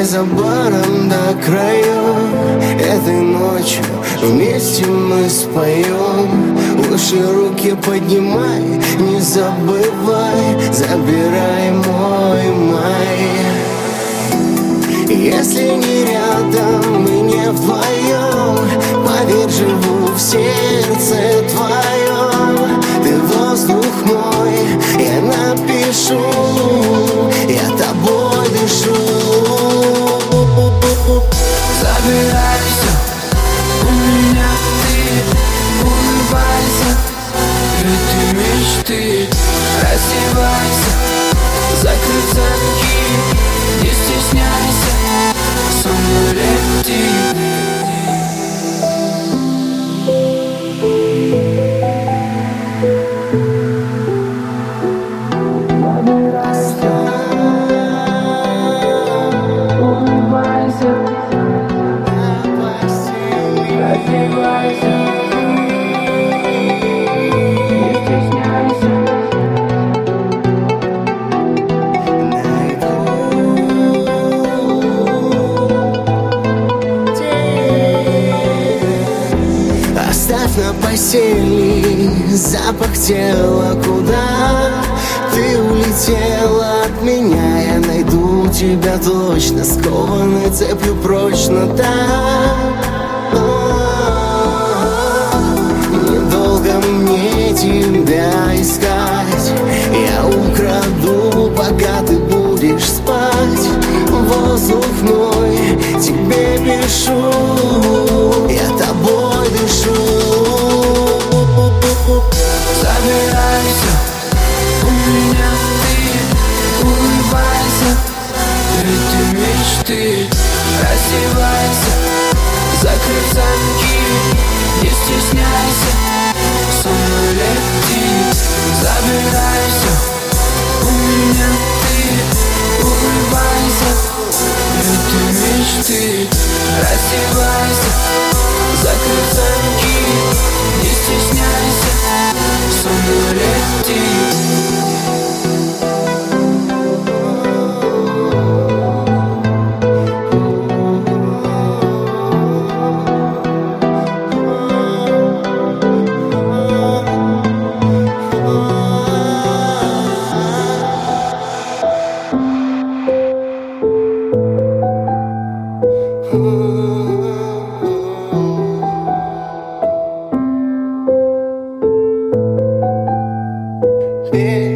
за баром до краю. Этой ночью вместе мы споем. Лучше руки поднимай, не забывай, забирай мой май. Если не рядом и не вдвоем, поверь, живу в сердце твоем. Ты воздух мой, я напишу, я тобой дышу. Забирай все, у меня ты, улыбайся, эти мечты, раздевайся, закрыть замки, не стесняйся, со мной лети. Оставь на постели запах тела, куда ты улетела от меня. Я найду тебя точно, скованный цепью прочно так. Недолго мне тебя искать, я украду, пока ты будешь спать. Воздух мой, тебе пишу, я тобой дышу. Забирай все, у меня ты, улыбайся, эти мечты, раздевайся, закрыть замки, не стесняйся, со мной лети. Забирай все, у меня ты, улыбайся, эти мечты, раздевайся, закрыть замки, не стесняйся, со мной лети. Yeah.